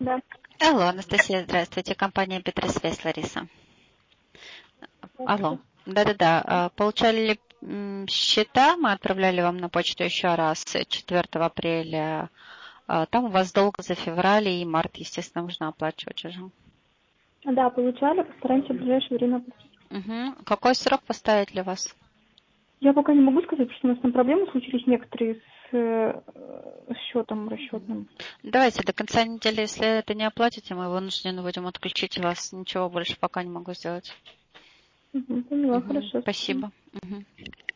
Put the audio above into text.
Да. Алло, Анастасия, здравствуйте. Компания Петросвязь, Лариса. Алло. Да-да-да. Получали ли счета? Мы отправляли вам на почту еще раз 4 апреля. Там у вас долг за февраль и март, естественно, нужно оплачивать уже. Да, получали, постараемся в ближайшее время оплатить. Угу. Какой срок поставить для вас? Я пока не могу сказать, потому что у нас там проблемы случились некоторые с счетом расчетным. Давайте до конца недели, если это не оплатите, мы вынуждены будем отключить вас. Ничего больше пока не могу сделать. Поняла, хорошо. Спасибо.